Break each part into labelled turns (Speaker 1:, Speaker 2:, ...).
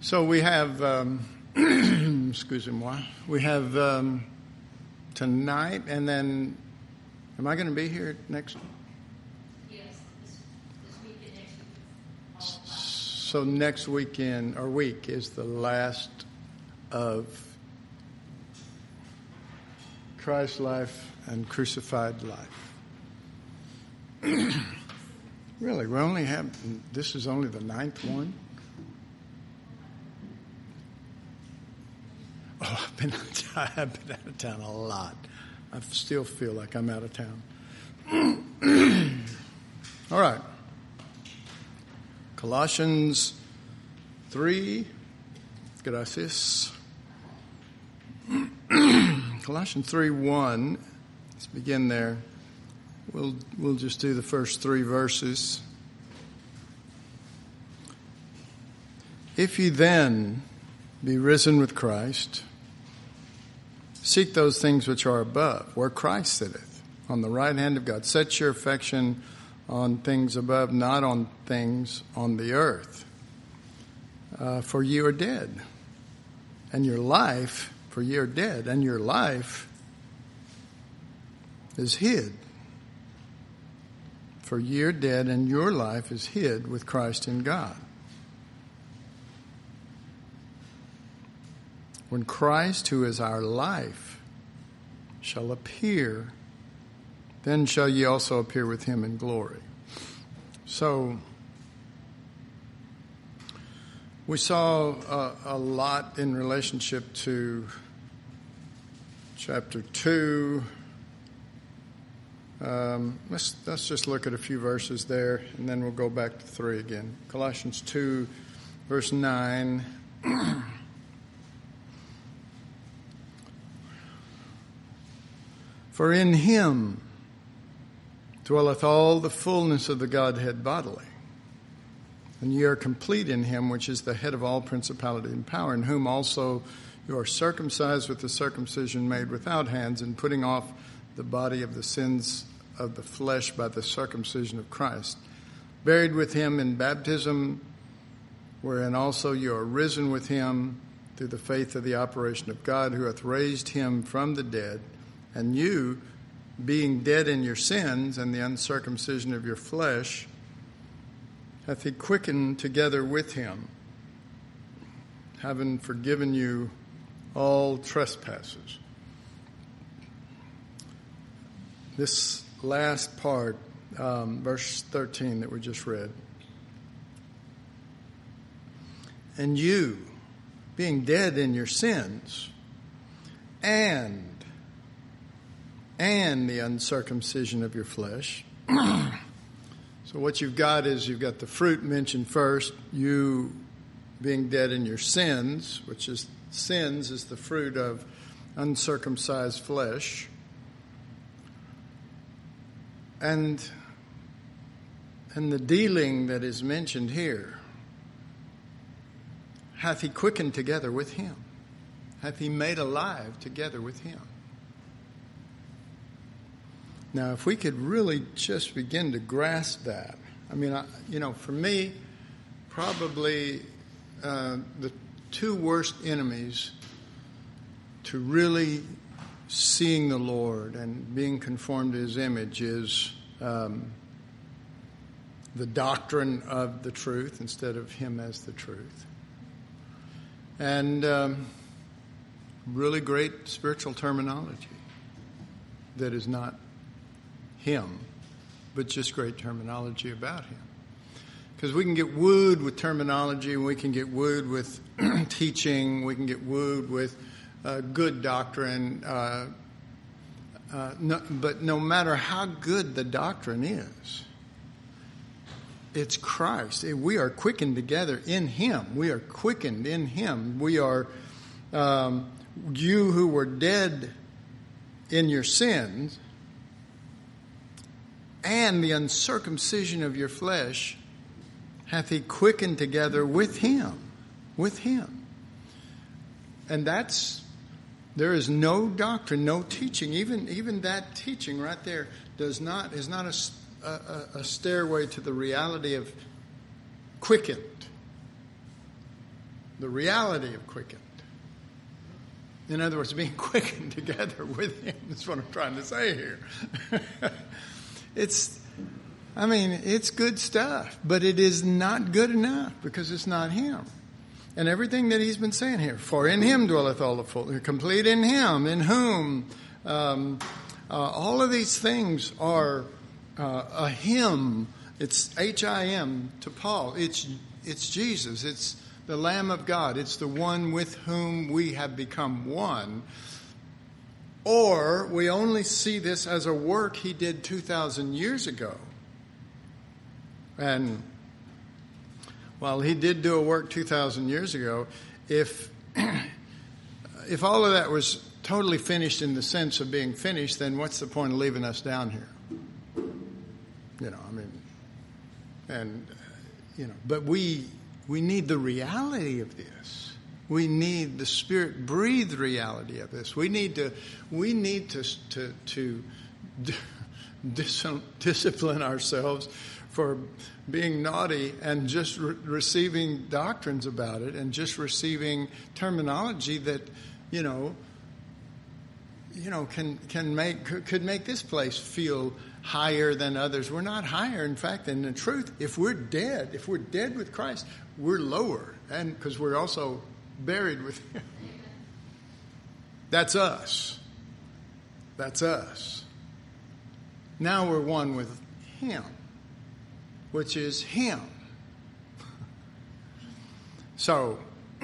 Speaker 1: So we have, excusez-moi, we have tonight, and then, am I going to be here next?
Speaker 2: Yes, this week and next week.
Speaker 1: So next weekend, or week, is the last of Christ's life and crucified life. Really, we only have, this is only the 9th one? Oh, I have been out of town a lot. I still feel like I'm out of town. All right. Colossians 3. Gracias. Colossians 3:1. Let's begin there. We'll just do the first 3 verses. If ye then be risen with Christ, seek those things which are above, where Christ sitteth, on the right hand of God. Set your affection on things above, not on things on the earth. For ye are dead, and your life, for ye are dead, and your life is hid. For ye are dead, and your life is hid with Christ in God. When Christ, who is our life, shall appear, then shall ye also appear with him in glory. So, we saw a lot in relationship to chapter 2. Let's just look at a few verses there, and then we'll go back to 3 again. Colossians 2, verse 9. For in him dwelleth all the fullness of the Godhead bodily. And ye are complete in him, which is the head of all principality and power, in whom also you are circumcised with the circumcision made without hands, and putting off the body of the sins of the flesh by the circumcision of Christ, buried with him in baptism, wherein also you are risen with him through the faith of the operation of God, who hath raised him from the dead. And you, being dead in your sins and the uncircumcision of your flesh, hath he quickened together with him, having forgiven you all trespasses. This last part, verse 13 that we just read. And you, being dead in your sins, and the uncircumcision of your flesh. So what you've got is you've got the fruit mentioned first, you being dead in your sins, which is sins is the fruit of uncircumcised flesh. And the dealing that is mentioned here, hath he quickened together with him, hath he made alive together with him. Now, if we could really just begin to grasp that, I mean, for me, probably the 2 worst enemies to really seeing the Lord and being conformed to his image is the doctrine of the truth instead of him as the truth. And really great spiritual terminology that is not him, but just great terminology about him. Because we can get wooed with terminology, we can get wooed with teaching, we can get wooed with good doctrine, but no matter how good the doctrine is, it's Christ. We are quickened together in him. We are quickened in him. We are, you who were dead in your sins, and the uncircumcision of your flesh hath he quickened together with him. With him. And there is no doctrine, no teaching, even that teaching right there is not a stairway to the reality of quickened. The reality of quickened. In other words, being quickened together with him. That's what I'm trying to say here. It's good stuff, but it is not good enough because it's not him. And everything that he's been saying here, for in him dwelleth all the fullness, complete in him, in whom, all of these things are a him. It's H-I-M to Paul. It's Jesus. It's the Lamb of God. It's the one with whom we have become one. Or we only see this as a work he did 2,000 years ago. And while he did do a work 2,000 years ago, if all of that was totally finished in the sense of being finished, then what's the point of leaving us down here? But we need the reality of this. We need the Spirit-breathed reality of this. We need to discipline ourselves for being naughty and just receiving doctrines about it and just receiving terminology that, could make this place feel higher than others. We're not higher. In fact, in the truth, if we're dead with Christ, we're lower, and because we're also buried with him. That's us. Now we're one with him, which is him. So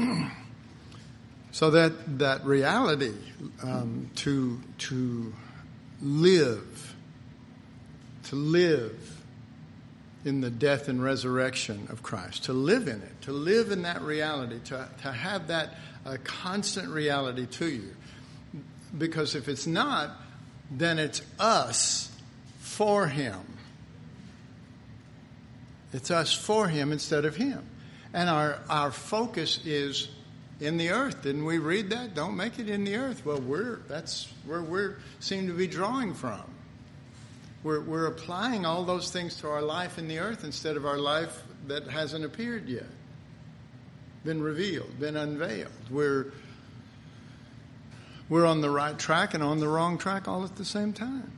Speaker 1: that reality, to live in the death and resurrection of Christ, to live in it, to live in that reality, to have that constant reality to you. Because if it's not, then it's us for him. It's us for him instead of him. And our focus is in the earth. Didn't we read that? Don't make it in the earth. Well, that's where we seem to be drawing from. We're applying all those things to our life in the earth instead of our life that hasn't appeared yet, been revealed, been unveiled. We're on the right track and on the wrong track all at the same time.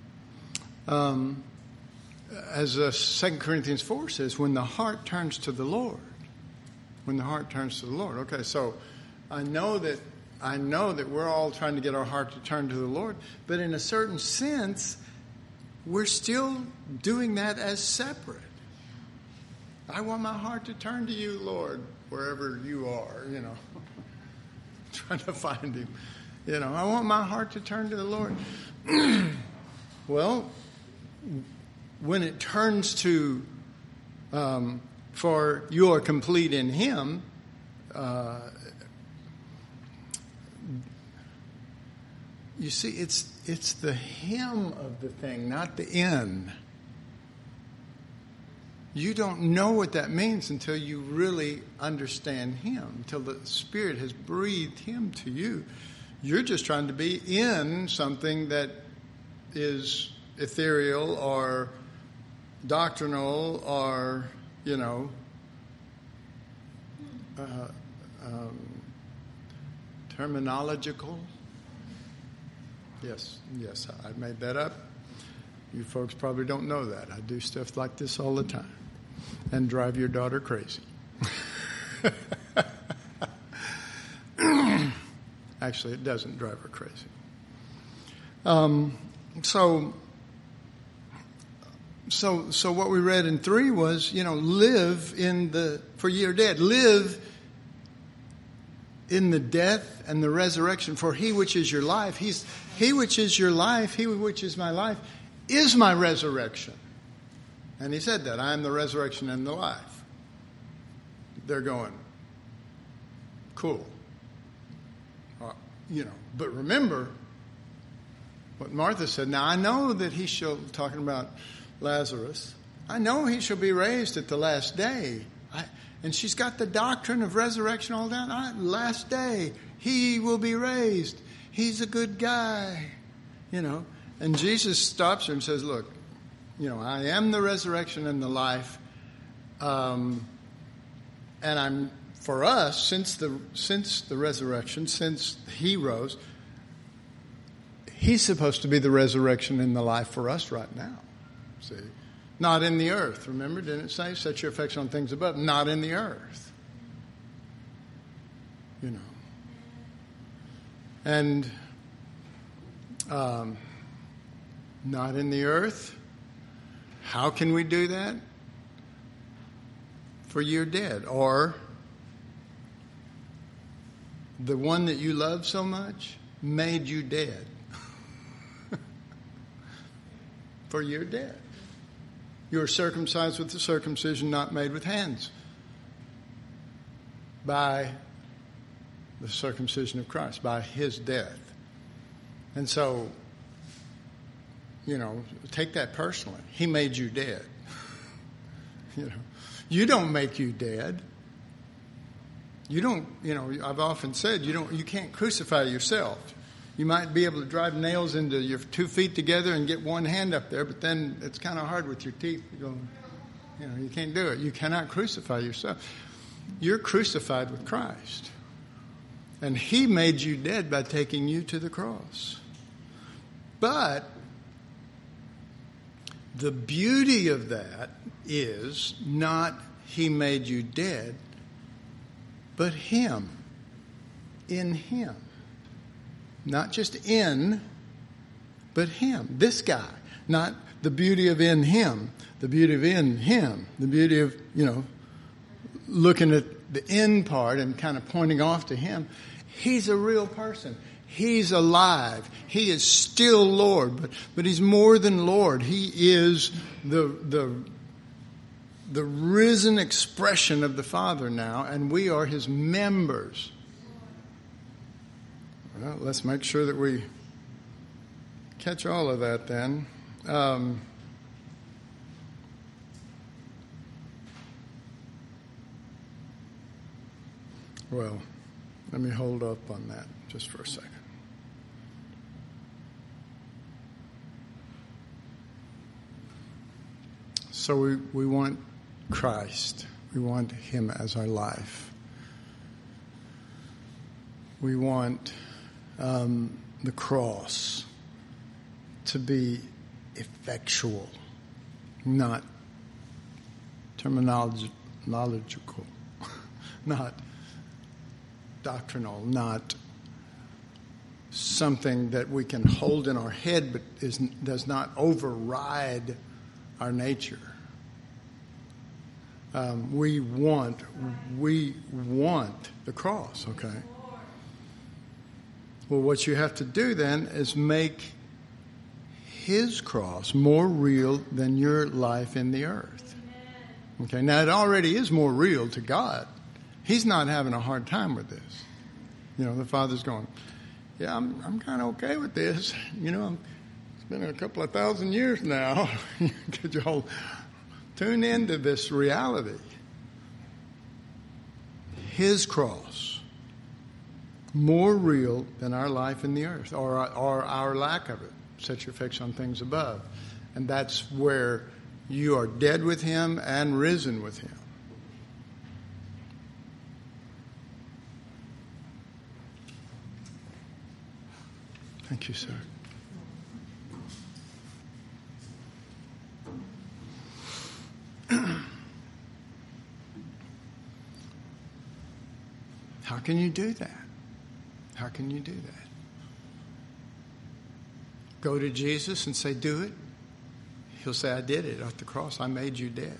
Speaker 1: As 2 Corinthians 4 says, when the heart turns to the Lord. Okay, so I know that we're all trying to get our heart to turn to the Lord, but in a certain sense, we're still doing that as separate. I want my heart to turn to you, Lord, wherever you are, trying to find him. I want my heart to turn to the Lord. Well, when it turns to, for you are complete in him, you see, it's the him of the thing, not the in. You don't know what that means until you really understand him, until the Spirit has breathed him to you. You're just trying to be in something that is ethereal or doctrinal or, terminological. Yes, I made that up. You folks probably don't know that. I do stuff like this all the time and drive your daughter crazy. Actually, it doesn't drive her crazy. So what we read in 3 was, live for ye are dead. Live in the death and the resurrection. For he which is your life, he which is your life, he which is my life, is my resurrection. And he said that, I am the resurrection and the life. They're going, cool. But remember what Martha said. Now I know that he shall, talking about Lazarus, I know he shall be raised at the last day. And she's got the doctrine of resurrection all down. Last day, he will be raised. He's a good guy, And Jesus stops her and says, look, I am the resurrection and the life. And I'm for us, since the resurrection, since he rose, he's supposed to be the resurrection in the life for us right now. See? Not in the earth. Remember, didn't it say, set your affection on things above? Not in the earth. You know. And not in the earth. How can we do that? For you're dead. Or the one that you love so much made you dead. For you're dead. You are circumcised with the circumcision not made with hands, by the circumcision of Christ, by his death. And so, you know, take that personally. He made you dead. You don't make you dead. You don't, I've often said you can't crucify yourself. You might be able to drive nails into your 2 feet together and get one hand up there, but then it's kind of hard with your teeth. You can't do it. You cannot crucify yourself. You're crucified with Christ. And he made you dead by taking you to the cross. But the beauty of that is not he made you dead, but him. In him. Not just in, but him. This guy. Not the beauty of in him. The beauty of in him. The beauty of, looking at the in part and kind of pointing off to him. He's a real person. He's alive. He is still Lord, but he's more than Lord. He is the risen expression of the Father now, and we are his members. Well, let's make sure that we catch all of that then. Well, let me hold up on that just for a second. So we want Christ. We want him as our life. We want the cross to be effectual, not terminological, not doctrinal, not something that we can hold in our head but does not override our nature. We want the cross, okay? Well, what you have to do then is make his cross more real than your life in the earth. Okay, now it already is more real to God. He's not having a hard time with this. The Father's going, yeah, I'm kind of okay with this. It's been a couple of thousand years now. Could you all tune into this reality? His cross. More real than our life in the earth or our lack of it. Set your affection on things above. And that's where you are dead with him and risen with him. Thank you, sir. How can you do that? How can you do that? Go to Jesus and say, do it. He'll say, I did it at the cross. I made you dead.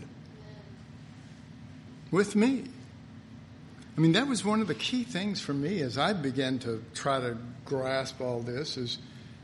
Speaker 1: With me. I mean, that was one of the key things for me as I began to try to grasp all this is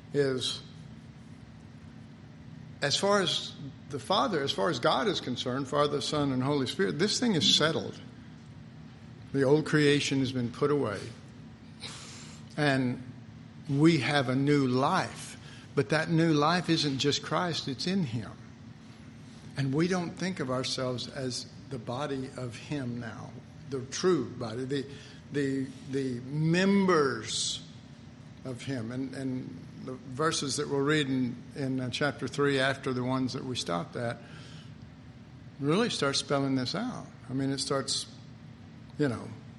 Speaker 1: as far as the Father, as far as God is concerned, Father, Son, and Holy Spirit, this thing is settled. The old creation has been put away. And we have a new life. But that new life isn't just Christ, it's in him. And we don't think of ourselves as the body of him now, the true body, the members of him. And the verses that we'll read in chapter 3 after the ones that we stopped at really start spelling this out. I mean, it starts,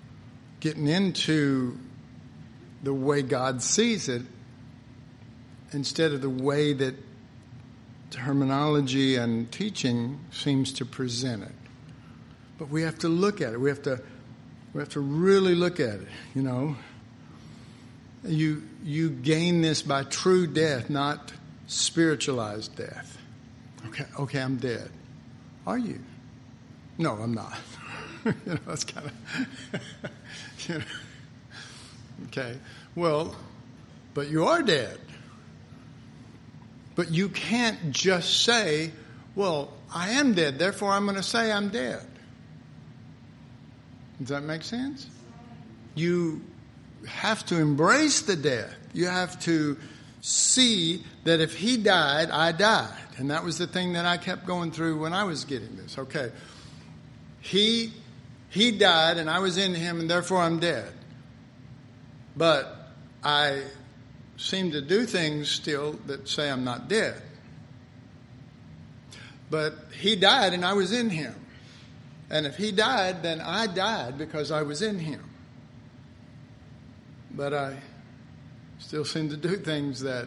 Speaker 1: getting into the way God sees it instead of the way that terminology and teaching seems to present it. But we have to look at it. We have to really look at it, you know. You gain this by true death, not spiritualized death. Okay, I'm dead. Are you? No, I'm not. You know, that's kind of, you know. Okay, well, but you are dead. But you can't just say, well, I am dead, therefore I'm going to say I'm dead. Does that make sense? You have to embrace the death. You have to see that if he died, I died. And that was the thing that I kept going through when I was getting this. Okay, he died and I was in him and therefore I'm dead. But I seem to do things still that say I'm not dead. But he died and I was in him. And if he died, then I died because I was in him. But I still seem to do things that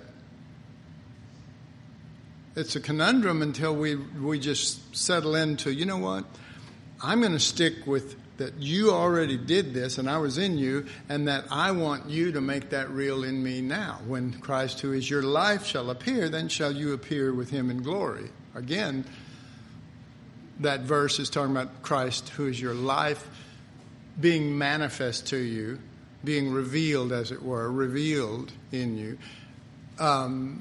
Speaker 1: it's a conundrum until we just settle into, you know what? I'm going to stick with that you already did this and I was in you, and that I want you to make that real in me now. When Christ, who is your life, shall appear, then shall you appear with him in glory. Again, that verse is talking about Christ, who is your life, being manifest to you, being revealed, as it were, revealed in you. And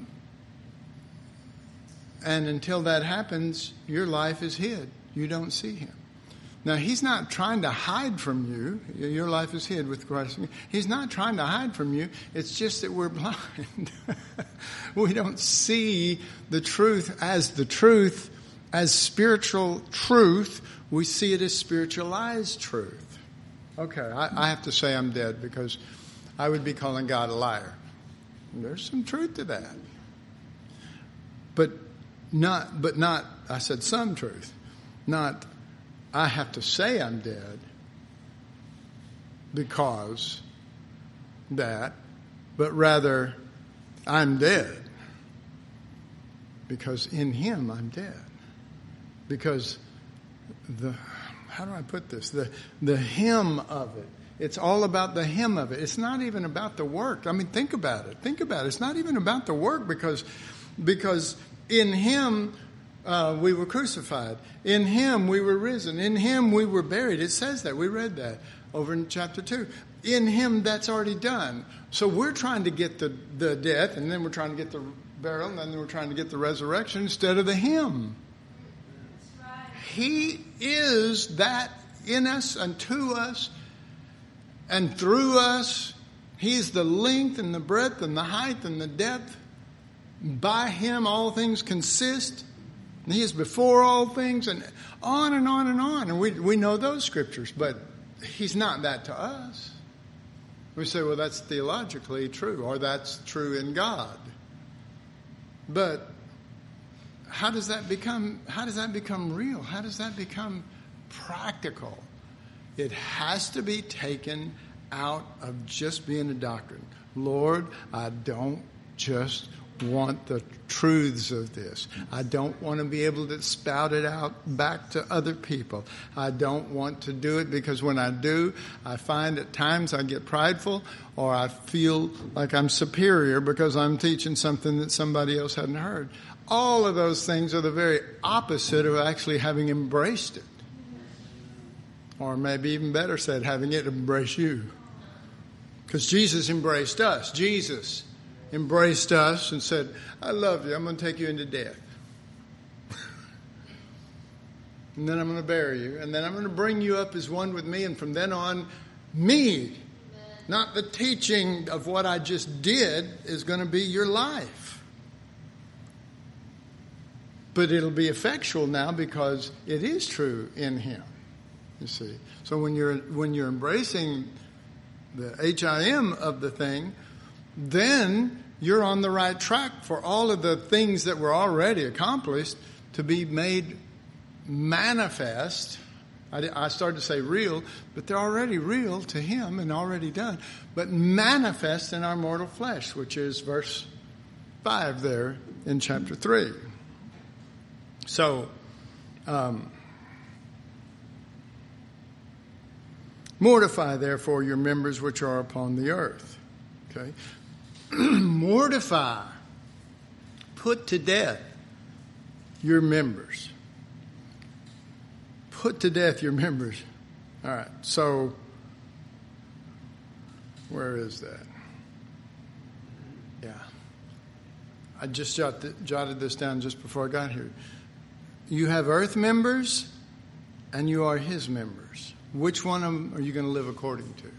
Speaker 1: until that happens, your life is hid. You don't see him. Now, he's not trying to hide from you. Your life is hid with Christ. He's not trying to hide from you. It's just that we're blind. We don't see the truth, as spiritual truth. We see it as spiritualized truth. Okay, I have to say I'm dead because I would be calling God a liar. And there's some truth to that. But not, I said some truth. Not, I have to say I'm dead because that, but rather I'm dead because in him I'm dead. Because how do I put this? The him of it. It's all about the him of it. It's not even about the work. I mean, think about it. It's not even about the work because in him we were crucified. In him we were risen. In him we were buried. It says that. We read that over in chapter 2. In him that's already done. So we're trying to get the death, and then we're trying to get the burial, and then we're trying to get the resurrection instead of the him. He is that in us and to us and through us. He is the length and the breadth and the height and the depth. By him all things consist. And he is before all things, and on and on and on. And we know those scriptures, but he's not that to us. We say, well, that's theologically true, or that's true in God. But how does that become real? How does that become practical? It has to be taken out of just being a doctrine. Lord, I don't just want the truths of this. I don't want to be able to spout it out back to other people. I don't want to do it because when I do, I find at times I get prideful, or I feel like I'm superior because I'm teaching something that somebody else hadn't heard. All of those things are the very opposite of actually having embraced it. Or maybe even better said, having it embrace you. Because Jesus embraced us. Jesus embraced us and said, I love you. I'm going to take you into death. And then I'm going to bury you. And then I'm going to bring you up as one with me. And from then on, me, not the teaching of what I just did, is going to be your life. But it'll be effectual now because it is true in him. You see. So when you're embracing the HIM of the thing, then you're on the right track for all of the things that were already accomplished to be made manifest I started to say real, but they're already real to him and already done, but manifest in our mortal flesh, which is verse 5 there in chapter 3. So, mortify therefore your members which are upon the earth. Okay? Mortify. Put to death your members. Put to death your members. All right, so where is that? Yeah. I just jotted this down just before I got here. You have earth members and you are his members. Which one of them are you going to live according to?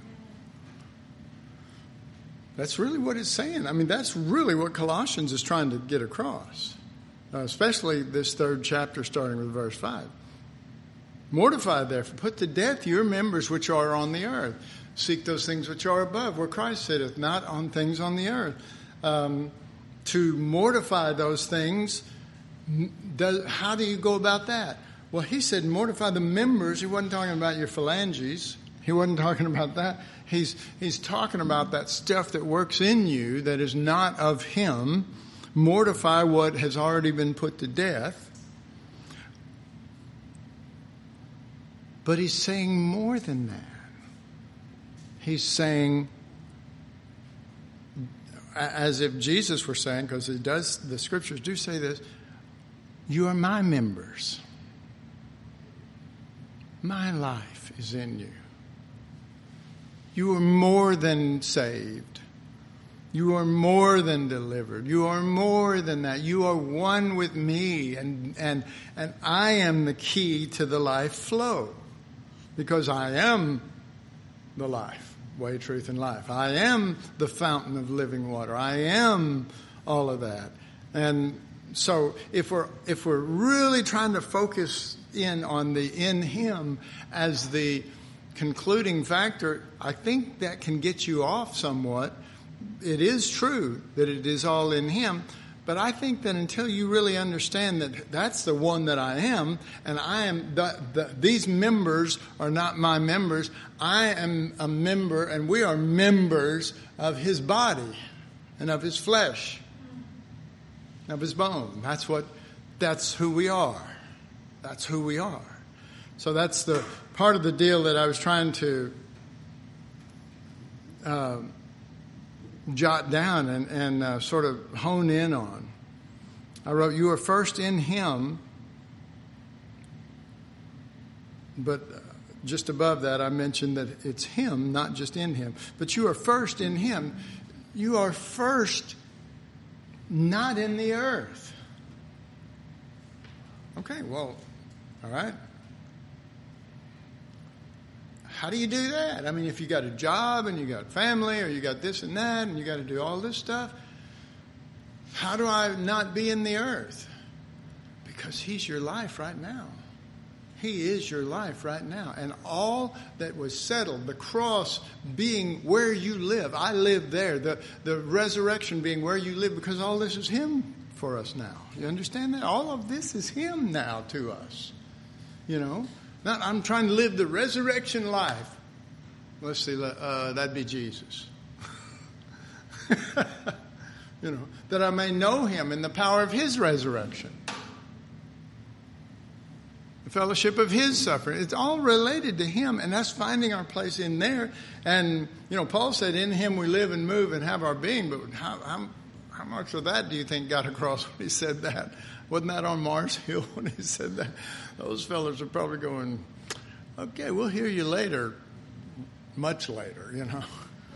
Speaker 1: That's really what it's saying. I mean, that's really what Colossians is trying to get across, especially this third chapter starting with verse 5. Mortify, therefore, put to death your members which are on the earth. Seek those things which are above, where Christ sitteth, not on things on the earth. To mortify those things, how do you go about that? Well, he said mortify the members. He wasn't talking about your phalanges. He wasn't talking about that. He's talking about that stuff that works in you that is not of him. Mortify what has already been put to death. But he's saying more than that. He's saying, as if Jesus were saying, because the scriptures do say this, you are my members. My life is in you. You are more than saved. You are more than delivered. You are more than that. You are one with me, and I am the key to the life flow. Because I am the life, way, truth, and life. I am the fountain of living water. I am all of that. And so if we're really trying to focus in on the in him as the concluding factor, I think that can get you off somewhat. It is true that it is all in him. But I think that until you really understand that that's the one that I am, and I am these members are not my members. I am a member, and we are members of his body and of his flesh, of his bone. That's who we are. That's who we are. So that's the part of the deal that I was trying to jot down and sort of hone in on. I wrote, you are first in him, but just above that I mentioned that it's him, not just in him. But you are first in him. You are first not in the earth. Okay, well, all right. How do you do that? I mean, if you got a job and you got family or you got this and that and you got to do all this stuff, how do I not be in the earth? Because he's your life right now. He is your life right now. And all that was settled, the cross being where you live. I live there. The resurrection being where you live, because all this is him for us now. You understand that? All of this is him now to us. You know? Not, I'm trying to live the resurrection life. Let's see, that'd be Jesus. You know, that I may know him in the power of his resurrection. The fellowship of his suffering. It's all related to him, and that's finding our place in there. And, you know, Paul said, in him we live and move and have our being. But how much of that do you think got across when he said that? Wasn't that on Mars Hill when he said that? Those fellas are probably going, okay, we'll hear you later, much later, you know.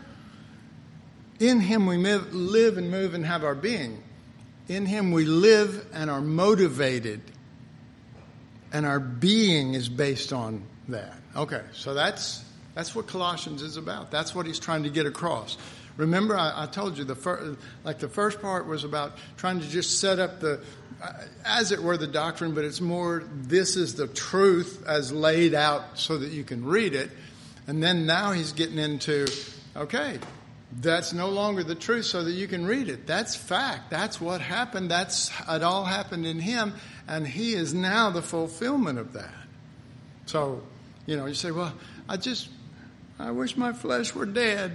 Speaker 1: In him we live and move and have our being. In him we live and are motivated. And our being is based on that. Okay, so that's what Colossians is about. That's what he's trying to get across. Remember, I told you the first part was about trying to just set up as it were, the doctrine, but it's more, this is the truth as laid out so that you can read it. And then now he's getting into, okay, that's no longer the truth so that you can read it. That's fact. That's what happened. It all happened in him, and he is now the fulfillment of that. So You say, well, I wish my flesh were dead.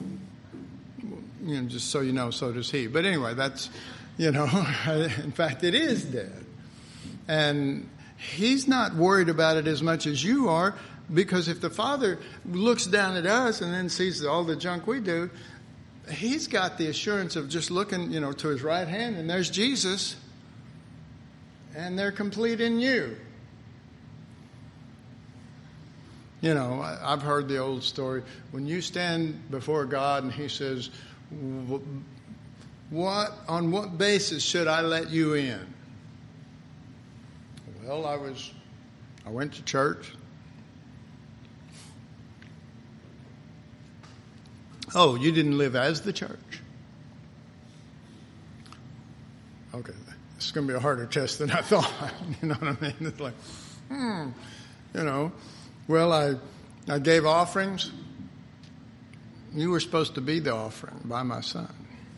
Speaker 1: Just so you know, so does he. But anyway, that's, in fact, it is dead. And he's not worried about it as much as you are, because if the Father looks down at us and then sees all the junk we do, he's got the assurance of just looking, to his right hand, and there's Jesus, and they're complete in you. I've heard the old story. When you stand before God and he says, on what basis should I let you in? Well, I went to church. Oh, you didn't live as the church? Okay, this is going to be a harder test than I thought. You know what I mean? It's like, well, I gave offerings. You were supposed to be the offering by my son.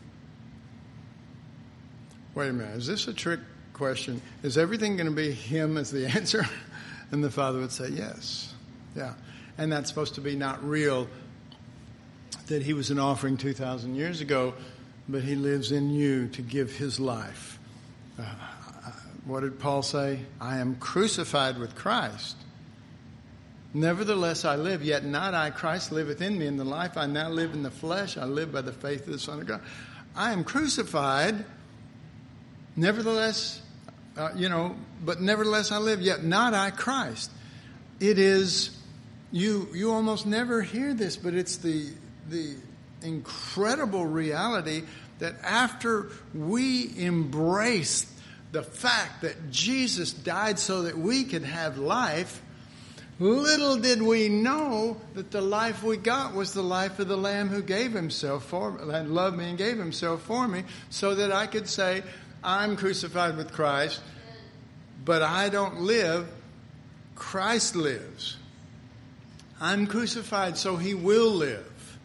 Speaker 1: Wait a minute, is this a trick question? Is everything going to be him as the answer? And the Father would say, yes. Yeah. And that's supposed to be not real, that he was an offering 2,000 years ago, but he lives in you to give his life. What did Paul say? I am crucified with Christ. Nevertheless I live, yet not I, Christ liveth in me. In the life I now live in the flesh, I live by the faith of the Son of God. I am crucified, nevertheless, but nevertheless I live, yet not I, Christ. It is, you almost never hear this, but it's the incredible reality that after we embrace the fact that Jesus died so that we could have life, little did we know that the life we got was the life of the Lamb who gave himself for me, and loved me and gave himself for me, so that I could say, I'm crucified with Christ, but I don't live, Christ lives. I'm crucified so he will live.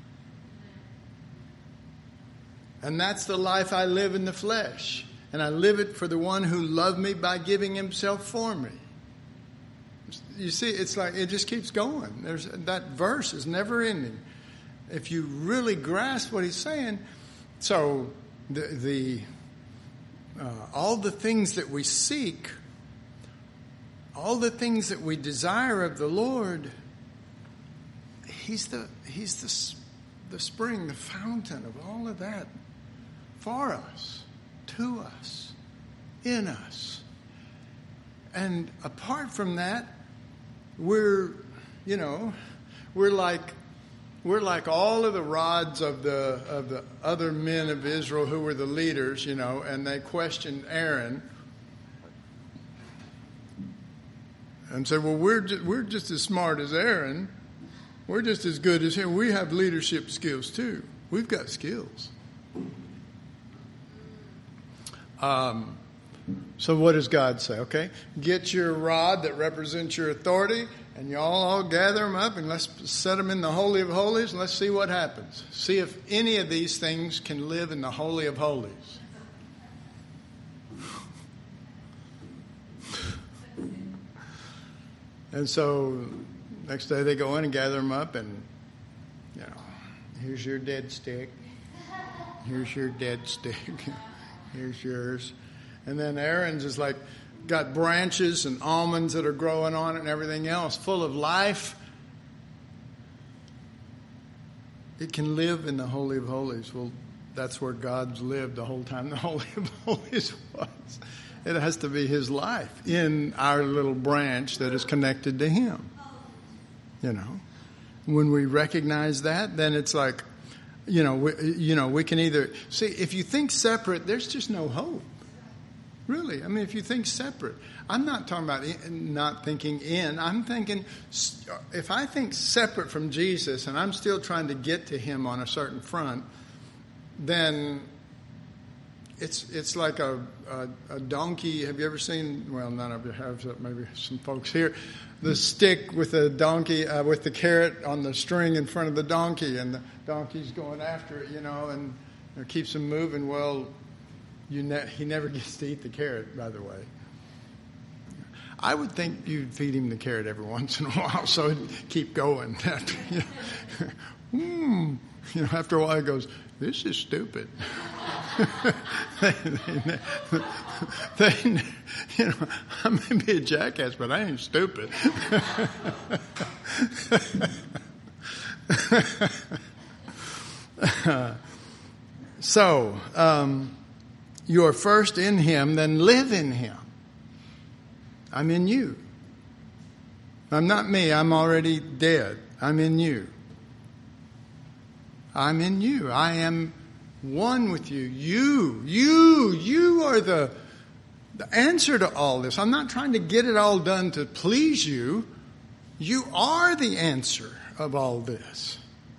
Speaker 1: And that's the life I live in the flesh. And I live it for the one who loved me by giving himself for me. You see, it's like it just keeps going. That verse is never ending. If you really grasp what he's saying, so all the things that we seek, all the things that we desire of the Lord, he's the spring, the fountain of all of that for us, to us, in us. And apart from that, we're like all of the rods of the other men of Israel who were the leaders, and they questioned Aaron and said, well, we're just as smart as Aaron. We're just as good as him. We have leadership skills too. We've got skills. So what does God say? Okay, get your rod that represents your authority, and y'all all gather them up, and let's set them in the Holy of Holies, and let's see what happens. See if any of these things can live in the Holy of Holies. And so next day they go in and gather them up, and here's your dead stick. Here's your dead stick. Here's yours. And then Aaron's is like got branches and almonds that are growing on it and everything else, full of life. It can live in the Holy of Holies. Well, that's where God's lived the whole time the Holy of Holies was. It has to be his life in our little branch that is connected to him. When we recognize that, then it's like, we can either see, if you think separate, there's just no hope. Really. I mean, if you think separate, I'm not talking about not thinking in. I'm thinking, if I think separate from Jesus and I'm still trying to get to him on a certain front, then it's like a donkey. Have you ever seen, well, none of you have, maybe some folks here, the stick with the donkey, with the carrot on the string in front of the donkey, and the donkey's going after it, and it keeps him moving. Well, he never gets to eat the carrot, by the way. I would think you'd feed him the carrot every once in a while so it'd keep going. After a while he goes, this is stupid. I may be a jackass, but I ain't stupid. So, you are first in him, then live in him. I'm in you. I'm not me. I'm already dead. I'm in you. I'm in you. I am one with you. You are the answer to all this. I'm not trying to get it all done to please you. You are the answer of all this.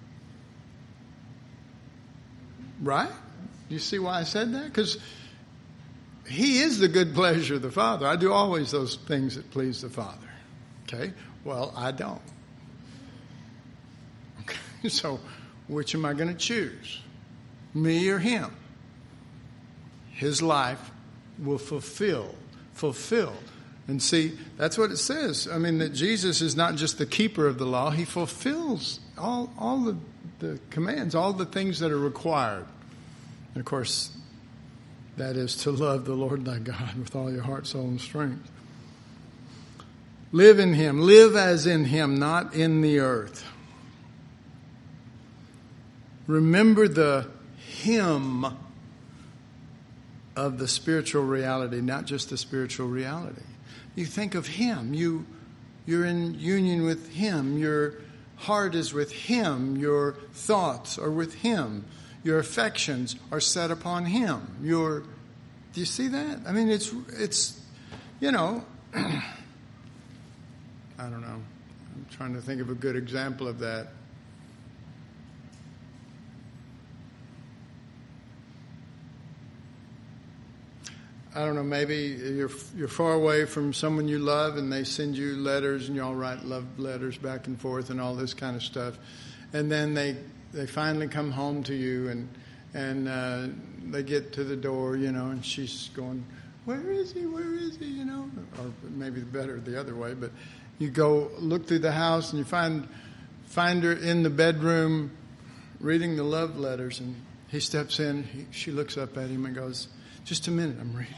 Speaker 1: Right? You see why I said that? Because he is the good pleasure of the Father. I do always those things that please the Father. Okay? Well, I don't. Okay? So, which am I going to choose? Me or him? His life will fulfill. And see, that's what it says. I mean, that Jesus is not just the keeper of the law. He fulfills all the commands, all the things that are required. And of course, that is to love the Lord thy God with all your heart, soul, and strength. Live in him. Live as in him, not in the earth. Remember the him of the spiritual reality, not just the spiritual reality. You think of him. You're in union with him. Your heart is with him. Your thoughts are with him. Your affections are set upon him. Do you see that? I mean, it's I don't know. I'm trying to think of a good example of that. I don't know, maybe you're far away from someone you love and they send you letters and you all write love letters back and forth and all this kind of stuff. And then they finally come home to you and they get to the door, and she's going, where is he, or maybe better the other way, but you go look through the house and you find her in the bedroom reading the love letters, and he steps in, she looks up at him and goes, just a minute, I'm reading.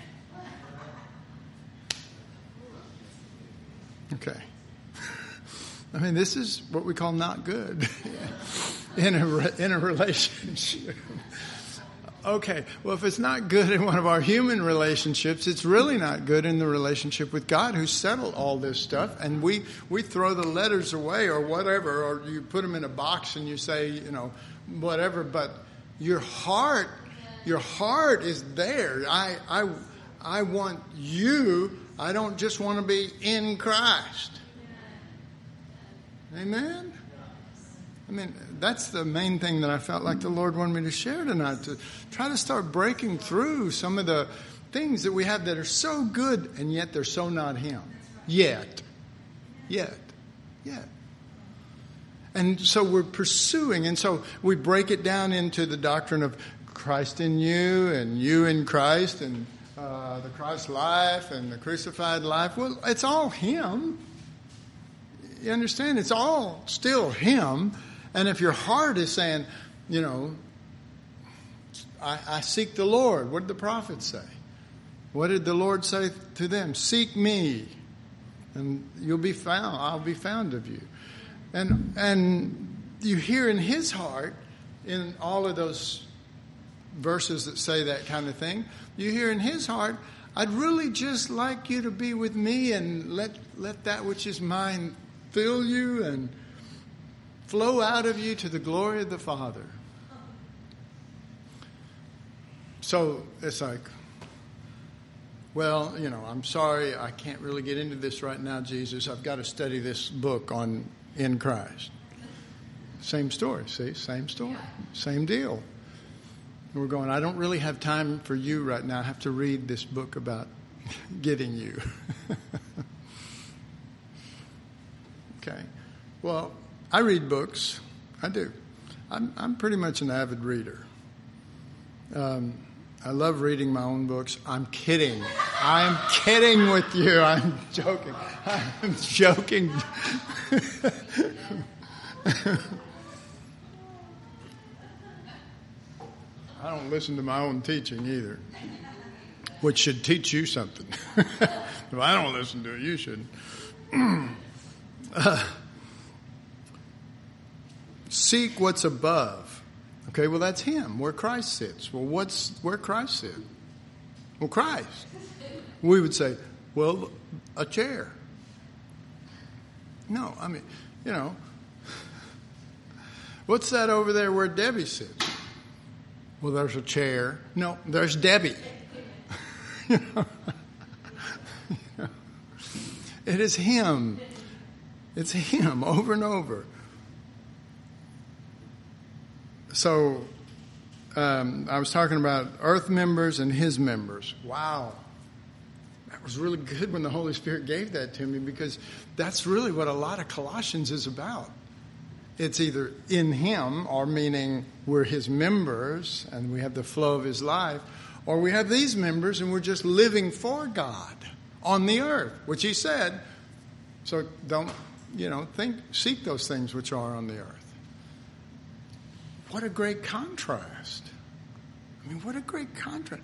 Speaker 1: Okay. I mean, this is what we call not good in a relationship. Okay, well, if it's not good in one of our human relationships, it's really not good in the relationship with God, who settled all this stuff, and we throw the letters away or whatever, or you put them in a box and you say, whatever, but your heart is there. I want you. I don't just want to be in Christ. Amen? I mean, that's the main thing that I felt like the Lord wanted me to share tonight, to try to start breaking through some of the things that we have that are so good, and yet they're so not him. Yet. And so we're pursuing, and so we break it down into the doctrine of Christ in you and you in Christ, and the Christ life and the crucified life. Well, it's all him. You understand? It's all still him. And if your heart is saying, I seek the Lord. What did the prophet say? What did the Lord say to them? Seek me, and you'll be found. I'll be found of you. And you hear in his heart, in all of those verses that say that kind of thing, you hear in his heart, I'd really just like you to be with me and let that which is mine fill you and flow out of you to the glory of the Father. So it's like, well, I'm sorry, I can't really get into this right now, Jesus. I've got to study this book in Christ. Same story, see? Same story. Same deal. And we're going, I don't really have time for you right now. I have to read this book about getting you. Okay. Well, I read books. I do. I'm pretty much an avid reader. I love reading my own books. I'm kidding. I'm kidding with you. I'm joking. I'm joking. I don't listen to my own teaching either, which should teach you something. If I don't listen to it, you shouldn't. Seek what's above. Okay, well, that's him, where Christ sits. Well, where Christ sits? Well, Christ. We would say, well, a chair. No, I mean, what's that over there where Debbie sits? Well, there's a chair. No, there's Debbie. It is him. It's him over and over. So I was talking about earth members and his members. Wow. That was really good when the Holy Spirit gave that to me, because that's really what a lot of Colossians is about. It's either in him, or meaning we're his members and we have the flow of his life, or we have these members and we're just living for God on the earth, which he said. So don't, seek those things which are on the earth. What a great contrast. I mean, what a great contrast.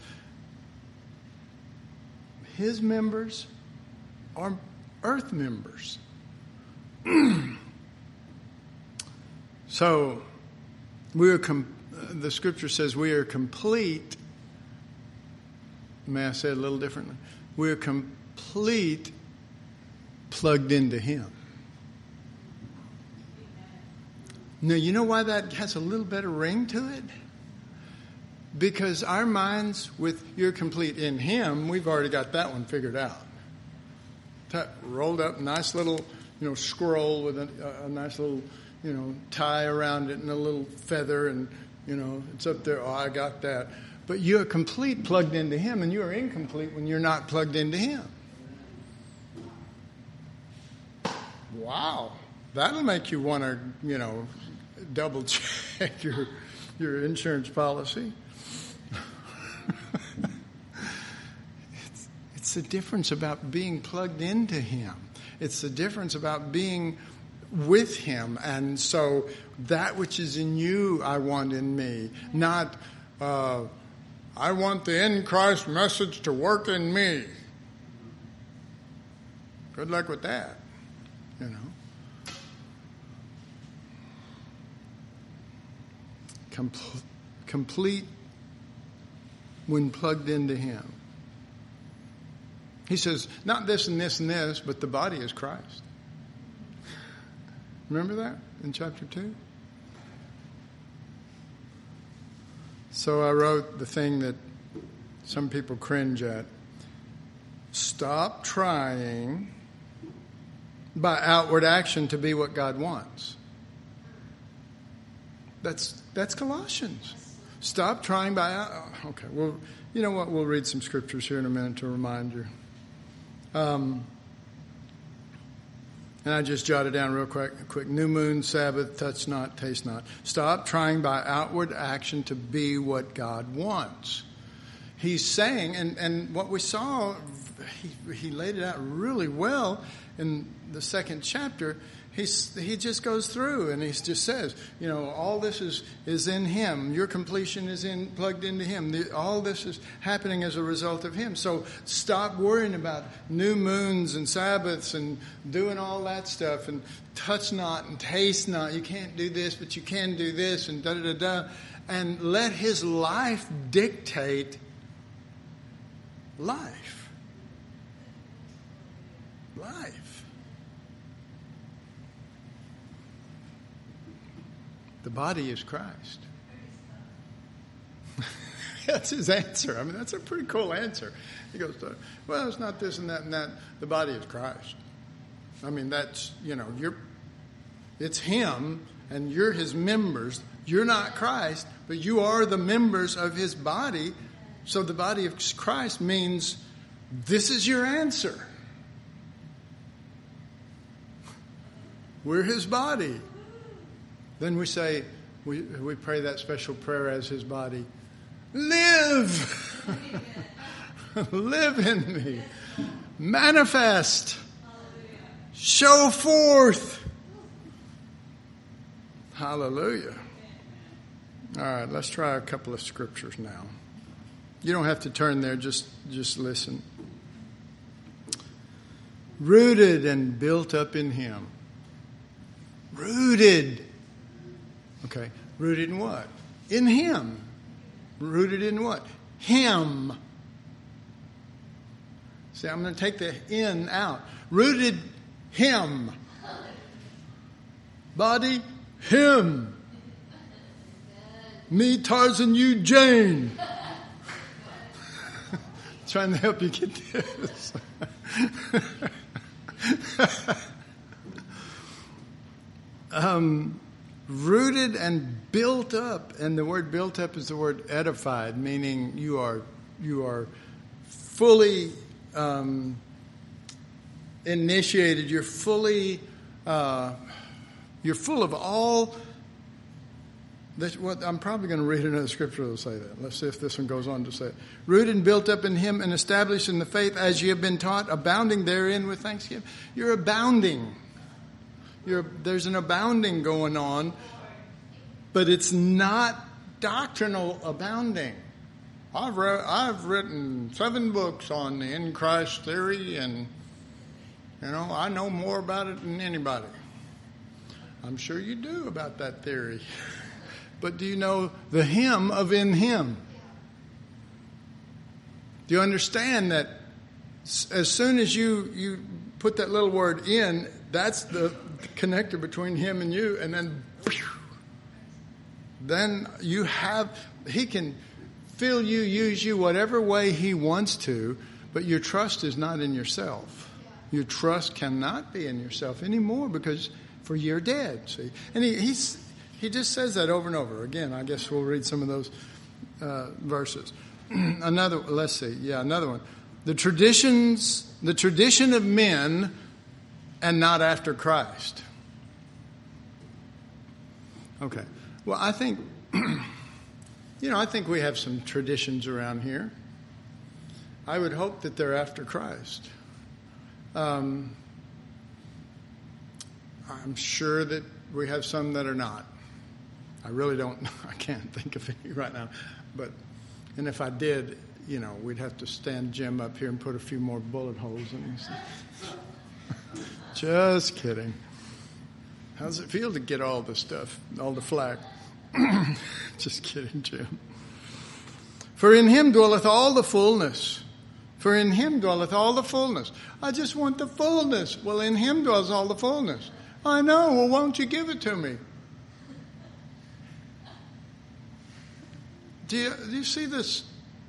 Speaker 1: His members are earth members. So, the scripture says we are complete. May I say it a little differently? We are complete plugged into him. Now, you know why that has a little better ring to it? Because our minds, with you're complete in him, we've already got that one figured out. That rolled up, nice little, scroll with a nice little, tie around it and a little feather, and, it's up there. Oh, I got that. But you're complete plugged into him, and you are incomplete when you're not plugged into him. Wow. That'll make you want to, double check your insurance policy. It's the difference about being plugged into him. It's the difference about being with him. And so that which is in you, I want in me. Not, I want the in Christ message to work in me. Good luck with that, Complete when plugged into him. He says, not this and this and this, but the body is Christ. Remember that in chapter 2? So I wrote the thing that some people cringe at. Stop trying by outward action to be what God wants. That's Colossians. Stop trying by... Okay, well, you know what? We'll read some scriptures here in a minute to remind you. And I just jotted down real quick. New moon, Sabbath, touch not, taste not. Stop trying by outward action to be what God wants. He's saying, and what we saw, he laid it out really well in the second chapter. He just goes through and he just says, all this is in him. Your completion is plugged into him. All this is happening as a result of him. So stop worrying about new moons and Sabbaths and doing all that stuff and touch not and taste not. You can't do this, but you can do this and da-da-da-da. And let his life dictate life. Life. The body is Christ. That's his answer. I mean, that's a pretty cool answer. He goes, well, it's not this and that and that. The body is Christ. I mean, that's, it's him and you're his members. You're not Christ, but you are the members of his body. So the body of Christ means this is your answer. We're his body. Then we say, we pray that special prayer as his body. Live. Live in me. Manifest. Show forth. Hallelujah. All right, let's try a couple of scriptures now. You don't have to turn there, just listen. Rooted and built up in Him. Rooted. Okay, rooted in what? In Him. Rooted in what? Him. See, I'm going to take the in out. Rooted Him. Body, Him. Me, Tarzan, you, Jane. Trying to help you get this. Rooted and built up, and the word built up is the word edified, meaning you are fully initiated. You're fully you're full of all. I'm probably going to read another scripture that will say that. Let's see if this one goes on to say it. Rooted and built up in Him and established in the faith as ye have been taught, abounding therein with thanksgiving. You're abounding. There's an abounding going on, but it's not doctrinal abounding. I've written 7 books on the in Christ theory, and I know more about it than anybody. I'm sure you do about that theory. But do you know the Him of in Him? Do you understand that as soon as you put that little word in, that's the connector between Him and you, and then you have, He can fill you, use you whatever way He wants to, but your trust is not in yourself. Your trust cannot be in yourself anymore because for you're dead, see? And he just says that over and over. Again, I guess we'll read some of those verses. Another one. The tradition of men and not after Christ. Okay. Well, I think, I think we have some traditions around here. I would hope that they're after Christ. I'm sure that we have some that are not. I really don't. I can't think of any right now. And if I did, we'd have to stand Jim up here and put a few more bullet holes in him. Just kidding. How does it feel to get all the stuff, all the flack? Just kidding, Jim. For in Him dwelleth all the fullness. For in Him dwelleth all the fullness. I just want the fullness. Well, in Him dwells all the fullness. I know. Well, won't you give it to me? Do you see this?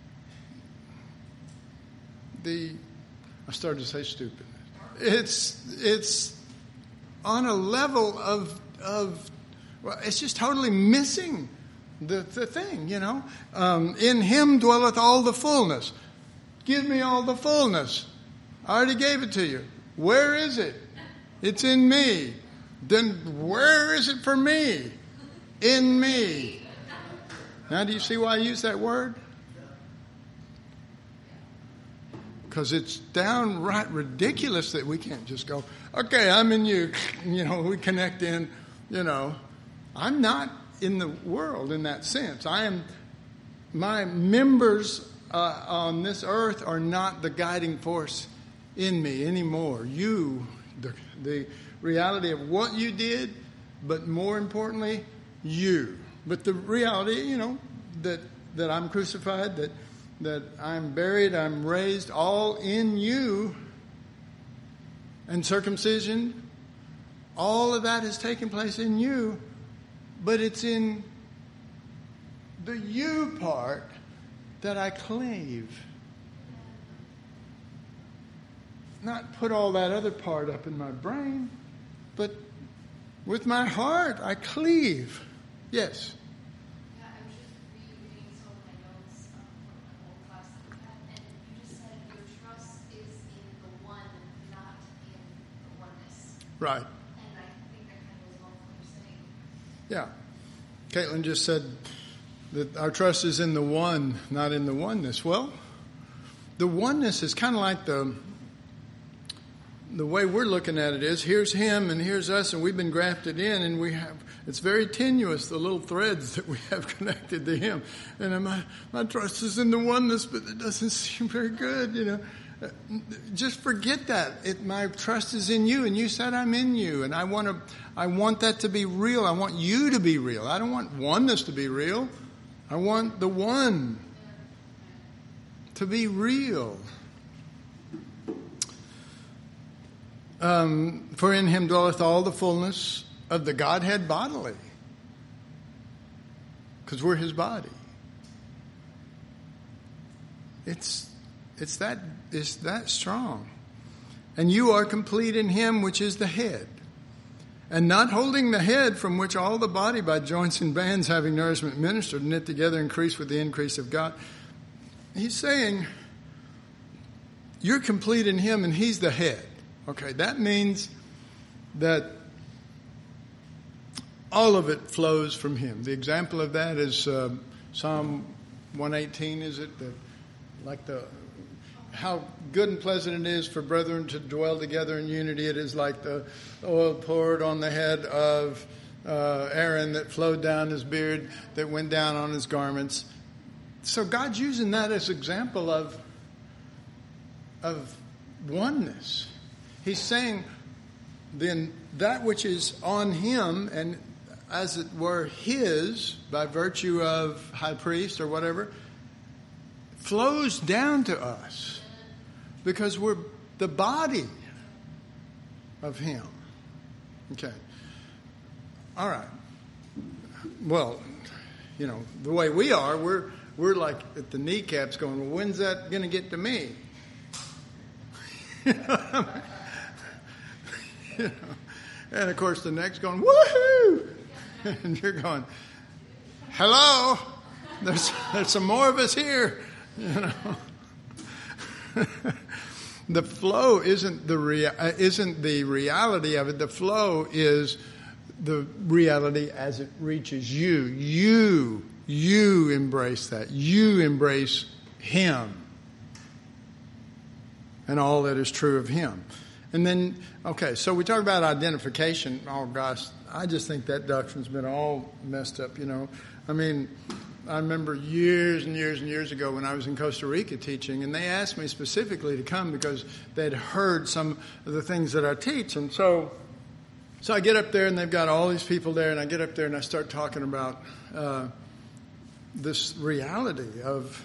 Speaker 1: I started to say stupid. It's on a level of well, it's just totally missing the thing, In Him dwelleth all the fullness. Give me all the fullness. I already gave it to you. Where is it? It's in me. Then where is it for me? In me. Now, do you see why I use that word? Because it's downright ridiculous that we can't just go, okay, I'm in you. We connect in, I'm not in the world in that sense. My members on this earth are not the guiding force in me anymore. You, the reality of what you did, but more importantly, you. But the reality, that I'm crucified, that I'm buried, I'm raised, all in you, and circumcision, all of that has taken place in you, but it's in the you part that I cleave. Not put all that other part up in my brain, but with my heart I cleave. Yes.
Speaker 2: Yeah, I was just reading some of my notes from an old class that we had, and you just said your trust is in the one, not in the oneness.
Speaker 1: Right.
Speaker 2: And I think that kind of goes along with what you're saying.
Speaker 1: Yeah. Caitlin just said that our trust is in the one, not in the oneness. Well, the oneness is kind of like the way we're looking at it is, here's him and here's us, and we've been grafted in, and it's very tenuous, the little threads that we have connected to him. And my trust is in the oneness, but it doesn't seem very good, Just forget that. My trust is in you, and you said I'm in you, and I want that to be real. I want you to be real. I don't want oneness to be real. I want the one to be real. For in him dwelleth all the fullness of the Godhead bodily, because we're his body. It's that strong. And you are complete in him which is the head, and not holding the head, from which all the body by joints and bands having nourishment ministered, knit together, increase with the increase of God. He's saying you're complete in him and he's the head. Okay, that means that all of it flows from him. The example of that is Psalm 118, is it? How good and pleasant it is for brethren to dwell together in unity. It is like the oil poured on the head of Aaron that flowed down his beard, that went down on his garments. So God's using that as example of oneness. He's saying then that which is on him, and as it were his, by virtue of high priest or whatever, flows down to us because we're the body of him. Okay. All right. Well, the way we are, we're like at the kneecaps going, well, when's that going to get to me? And of course the next going, woohoo! And you're going, hello, there's some more of us here. The flow isn't the reality of it. The flow is the reality as it reaches you. You embrace that. You embrace him and all that is true of him. And then, okay, so we talk about identification. Oh, gosh, I just think that doctrine's been all messed up, I mean, I remember years and years and years ago when I was in Costa Rica teaching, and they asked me specifically to come because they'd heard some of the things that I teach. And so I get up there, and they've got all these people there, and I get up there and I start talking about this reality of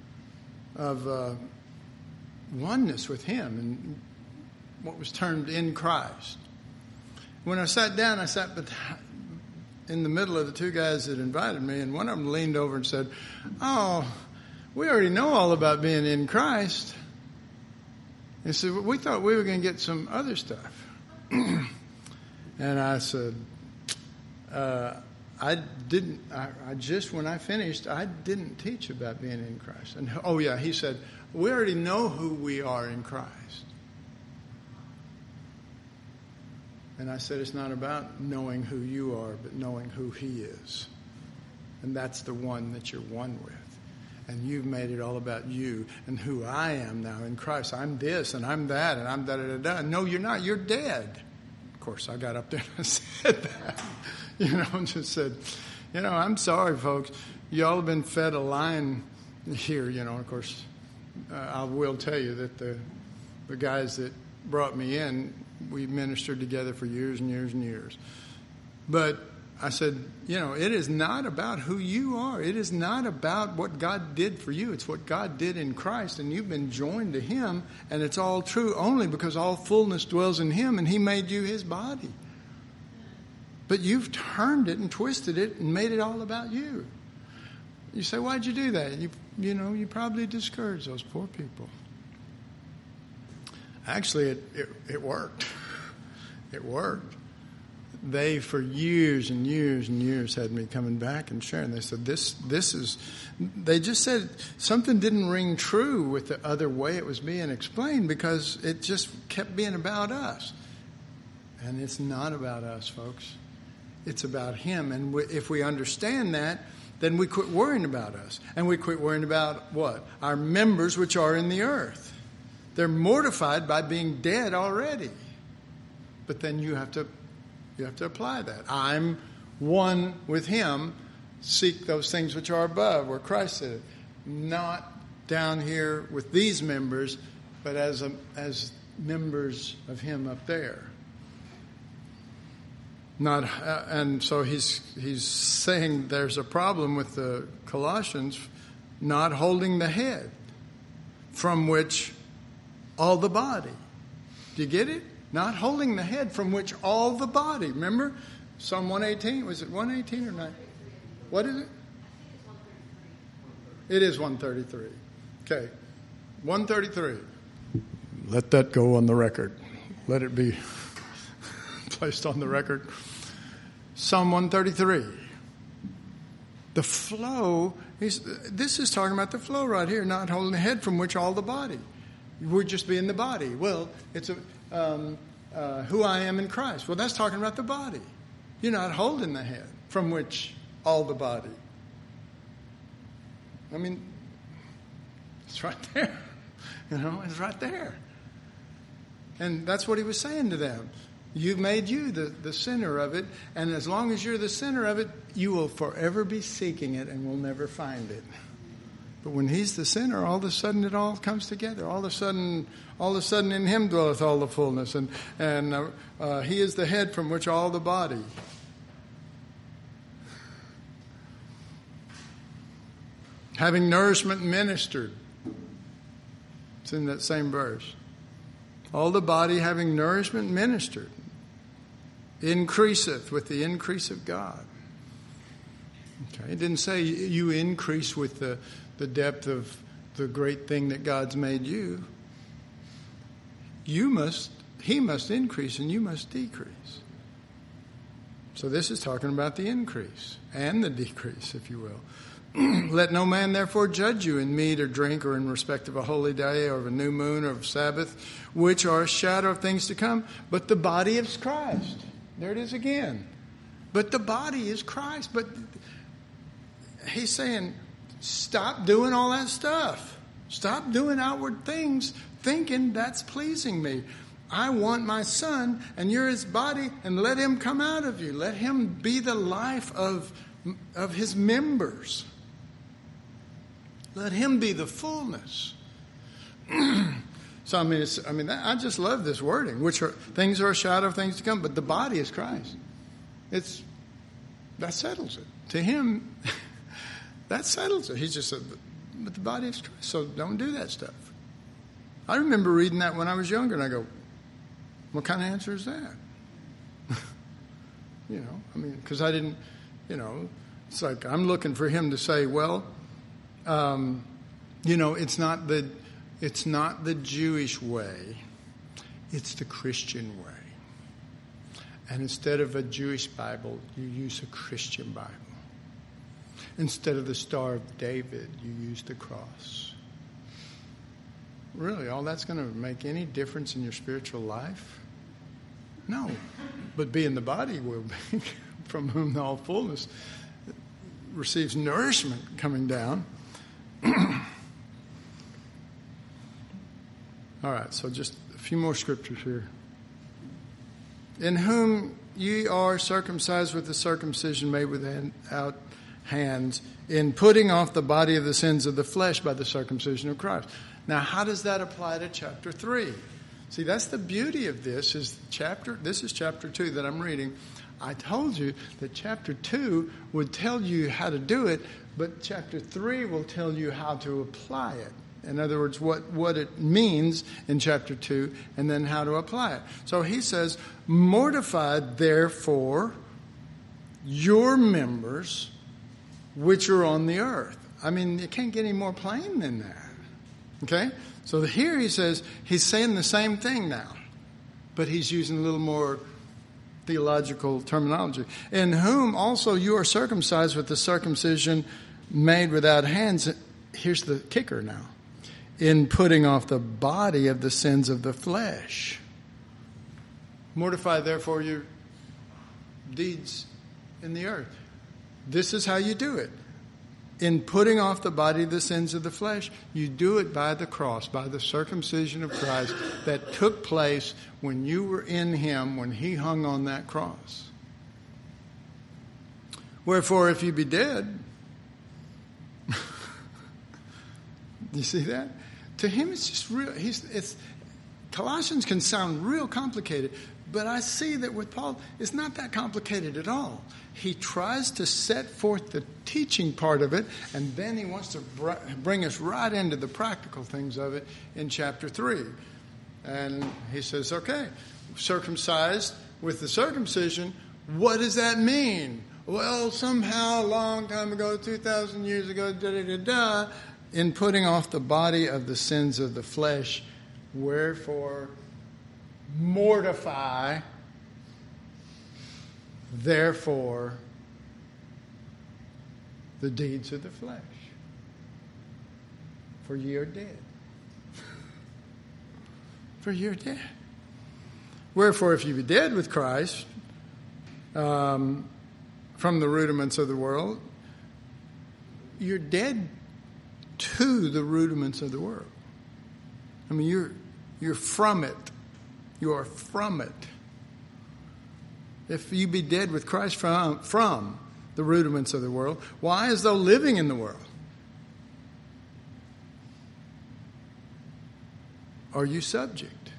Speaker 1: oneness with him and what was termed in Christ. When I sat down, I sat in the middle of the two guys that invited me, and one of them leaned over and said, oh, we already know all about being in Christ. He said, well, we thought we were going to get some other stuff. And I said, when I finished, I didn't teach about being in Christ. And oh yeah, he said, we already know who we are in Christ. And I said, it's not about knowing who you are, but knowing who he is. And that's the one that you're one with. And you've made it all about you and who I am now in Christ. I'm this and I'm that and I'm da-da-da-da. No, you're not. You're dead. Of course, I got up there and I said that. And just said, I'm sorry, folks. Y'all have been fed a line here, Of course, I will tell you that the guys that brought me in, we ministered together for years and years and years. But I said, it is not about who you are. It is not about what God did for you. It's what God did in Christ, and you've been joined to him, and it's all true only because all fullness dwells in him, and he made you his body. But you've turned it and twisted it and made it all about you. You say, why'd you do that? You probably discouraged those poor people. Actually, it worked. It worked. They, for years and years and years, had me coming back and sharing. They said, this is, they just said something didn't ring true with the other way it was being explained because it just kept being about us. And it's not about us, folks. It's about him. And if we understand that, then we quit worrying about us. And we quit worrying about what? Our members which are in the earth. They're mortified by being dead already. But then you have to apply that. I'm one with him. Seek those things which are above, where Christ said, not down here with these members, but as members of him up there. And so he's saying there's a problem with the Colossians not holding the head, from which all the body. Do you get it? Not holding the head, from which all the body. Remember Psalm 118? Was it 118 or 9? What is it? It is 133. Okay. 133. Let that go on the record. Let it be placed on the record. Psalm 133. The flow, this is talking about the flow right here, not holding the head, from which all the body. We're just being the body. Well, it's who I am in Christ. Well, that's talking about the body. You're not holding the head, from which all the body. I mean, it's right there. It's right there. And that's what he was saying to them. You've made you the center of it, and as long as you're the center of it, you will forever be seeking it and will never find it. But when he's the center, all of a sudden it all comes together. All of a sudden in him dwelleth all the fullness, and he is the head from which all the body. Having nourishment ministered. It's in that same verse. All the body having nourishment ministered increaseth with the increase of God. Okay, it didn't say you increase with the depth of the great thing that God's made you. He must increase and you must decrease. So this is talking about the increase and the decrease, if you will. Let no man therefore judge you in meat or drink or in respect of a holy day or of a new moon or of Sabbath, which are a shadow of things to come, but the body is Christ. There it is again. But the body is Christ. But he's saying, stop doing all that stuff. Stop doing outward things, thinking that's pleasing me. I want my son, and you're his body, and let him come out of you. Let him be the life of his members. Let him be the fullness. So I just love this wording. Things are a shadow of things to come, but the body is Christ. That settles it. To him, that settles it. He just said, but the body is Christ, so don't do that stuff. I remember reading that when I was younger, and I go, what kind of answer is that? Because I didn't, it's like I'm looking for him to say, well, it's not the Jewish way, it's the Christian way. And instead of a Jewish Bible, you use a Christian Bible. Instead of the Star of David, you use the cross. Really, all that's going to make any difference in your spiritual life? No. But being the body will be, from whom all fullness receives nourishment coming down. All right, so just a few more scriptures here. In whom ye are circumcised with the circumcision made without hands, in putting off the body of the sins of the flesh by the circumcision of Christ. Now, how does that apply to chapter 3? See, that's the beauty of this. This is chapter 2 that I'm reading. I told you that chapter 2 would tell you how to do it, but chapter 3 will tell you how to apply it. In other words, what it means in chapter 2, and then how to apply it. So he says, mortify therefore your members which are on the earth. I mean, you can't get any more plain than that. Okay? So here he says, he's saying the same thing now, but he's using a little more theological terminology. In whom also you are circumcised with the circumcision made without hands. Here's the kicker now. In putting off the body of the sins of the flesh. Mortify therefore your deeds in the earth. This is how you do it. in putting off the body the sins of the flesh, you do it by the cross, by the circumcision of Christ that took place when you were in him, when he hung on that cross. Wherefore, if you be dead, you see that? To him, it's just real. Colossians can sound real complicated, but I see that with Paul, it's not that complicated at all. He tries to set forth the teaching part of it, and then he wants to bring us right into the practical things of it in chapter 3. And he says, okay, circumcised with the circumcision, what does that mean? Well, somehow a long time ago, 2,000 years ago, in putting off the body of the sins of the flesh, wherefore mortify, therefore, the deeds of the flesh. For ye are dead. For ye are dead. Wherefore, if you be dead with Christ, from the rudiments of the world, you're dead to the rudiments of the world. I mean, you're from it. You are from it. If you be dead with Christ from the rudiments of the world, why, as though living in the world, are you subject?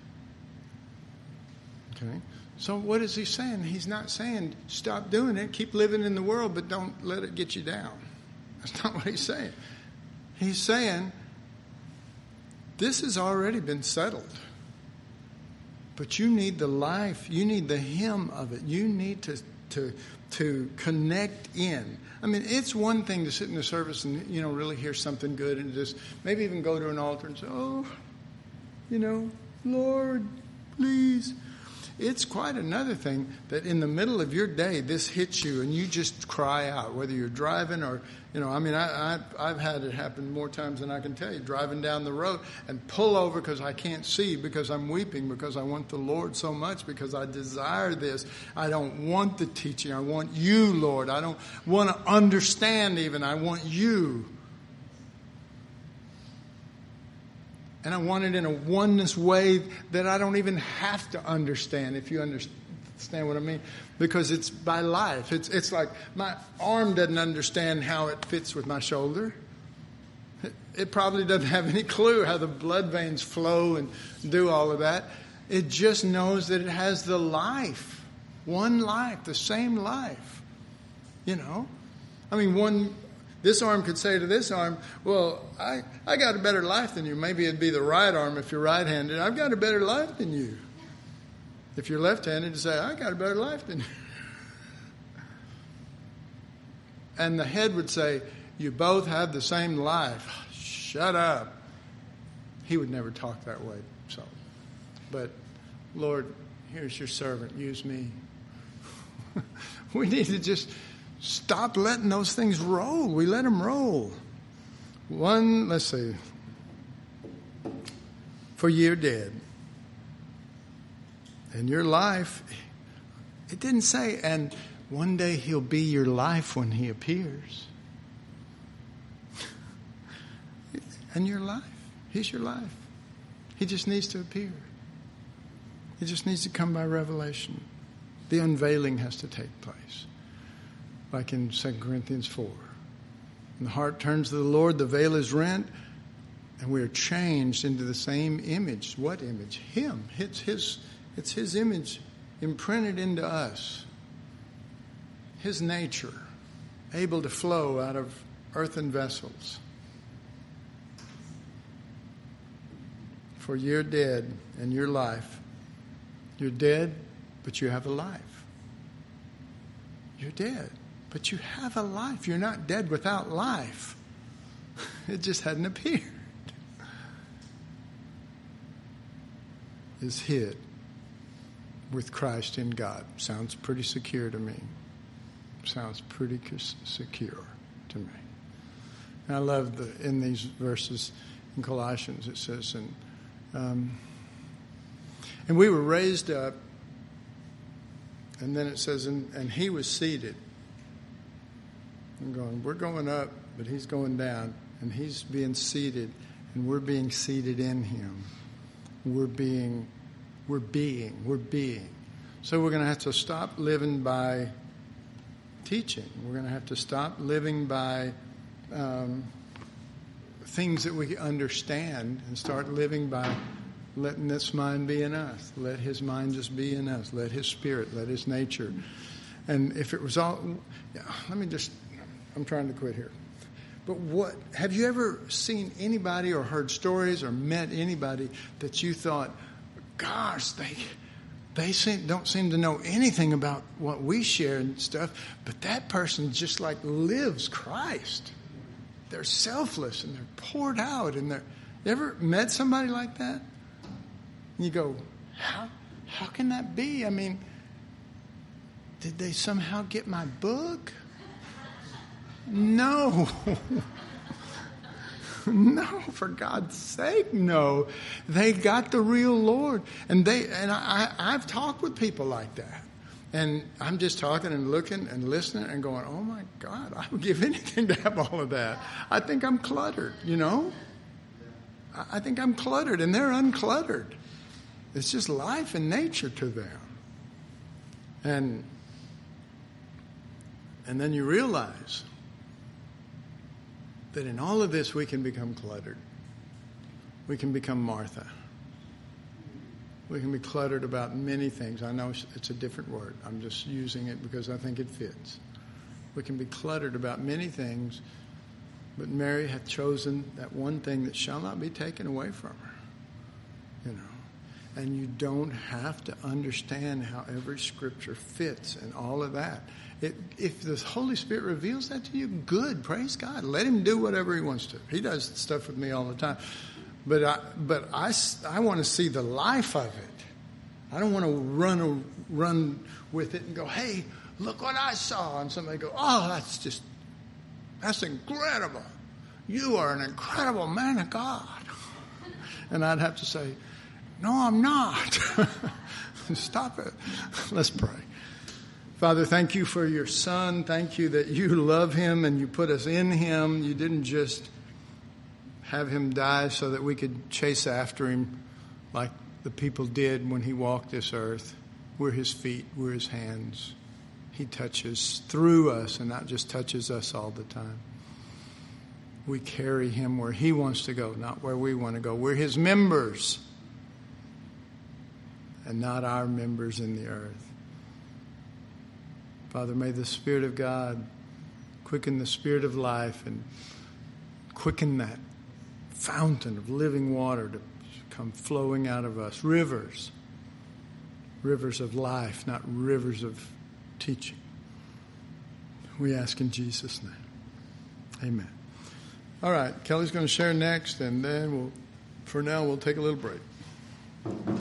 Speaker 1: Okay. So what is he saying? He's not saying stop doing it, keep living in the world, but don't let it get you down. That's not what he's saying. He's saying this has already been settled. But you need the life, you need the him of it. You need to connect in. I mean, it's one thing to sit in the service and, really hear something good and just maybe even go to an altar and say, oh, Lord, please. It's quite another thing that in the middle of your day, this hits you and you just cry out, whether you're driving or, I've had it happen more times than I can tell you, driving down the road and pull over because I can't see, because I'm weeping, because I want the Lord so much, because I desire this. I don't want the teaching. I want you, Lord. I don't want to understand even. I want you. And I want it in a oneness way that I don't even have to understand, if you understand what I mean. Because it's by life. It's like my arm doesn't understand how it fits with my shoulder. It probably doesn't have any clue how the blood veins flow and do all of that. It just knows that it has the life. One life, the same life. This arm could say to this arm, well, I got a better life than you. Maybe it'd be the right arm if you're right-handed. I've got a better life than you. If you're left-handed, to say, I got a better life than you. And the head would say, you both have the same life. Shut up. He would never talk that way. But, Lord, here's your servant. Use me. We need to just stop letting those things roll. We let them roll. Let's see. For ye are dead. And your life, it didn't say, and one day he'll be your life when he appears. And your life. He's your life. He just needs to appear. He just needs to come by revelation. The unveiling has to take place. Like in 2 Corinthians 4. When the heart turns to the Lord, the veil is rent, and we are changed into the same image. What image? Him. It's his image imprinted into us. His nature, able to flow out of earthen vessels. For you're dead and your life. You're dead, but you have a life. You're dead. But you have a life. You're not dead without life. It just hadn't appeared. Is hid with Christ in God. Sounds pretty secure to me. Sounds pretty secure to me. And I love in these verses in Colossians it says, and we were raised up, and then it says, and he was seated. I'm going, we're going up, but he's going down, and he's being seated, and we're being seated in him. We're being. So we're going to have to stop living by teaching. We're going to have to stop living by things that we understand and start living by letting this mind be in us. Let his mind just be in us. Let his spirit, let his nature. And if it was all, I'm trying to quit here. But have you ever seen anybody or heard stories or met anybody that you thought, gosh, they don't seem to know anything about what we share and stuff, but that person just like lives Christ. They're selfless and they're poured out and you ever met somebody like that? And you go, how can that be? I mean, did they somehow get my book? No. No, for God's sake, no. They got the real Lord. And I've talked with people like that. And I'm just talking and looking and listening and going, oh my God, I would give anything to have all of that. I think I'm cluttered, you know? I think I'm cluttered and they're uncluttered. It's just life and nature to them. And then you realize that in all of this we can become cluttered. We can become Martha. We can be cluttered about many things. I know it's a different word. I'm just using it because I think it fits. We can be cluttered about many things, but Mary hath chosen that one thing that shall not be taken away from her. You know. And you don't have to understand how every scripture fits and all of that. If the Holy Spirit reveals that to you, good, praise God. Let him do whatever he wants to. He does stuff with me all the time. But I want to see the life of it. I don't want to run with it and go, hey, look what I saw. And somebody go, oh, that's incredible. You are an incredible man of God. And I'd have to say, no, I'm not. Stop it. Let's pray. Father, thank you for your Son. Thank you that you love him and you put us in him. You didn't just have him die so that we could chase after him like the people did when he walked this earth. We're his feet. We're his hands. He touches through us and not just touches us all the time. We carry him where he wants to go, not where we want to go. We're his members and not our members in the earth. Father, may the Spirit of God quicken the spirit of life and quicken that fountain of living water to come flowing out of us. Rivers of life, not rivers of teaching. We ask in Jesus' name. Amen. All right, Kelly's going to share next, and then for now we'll take a little break.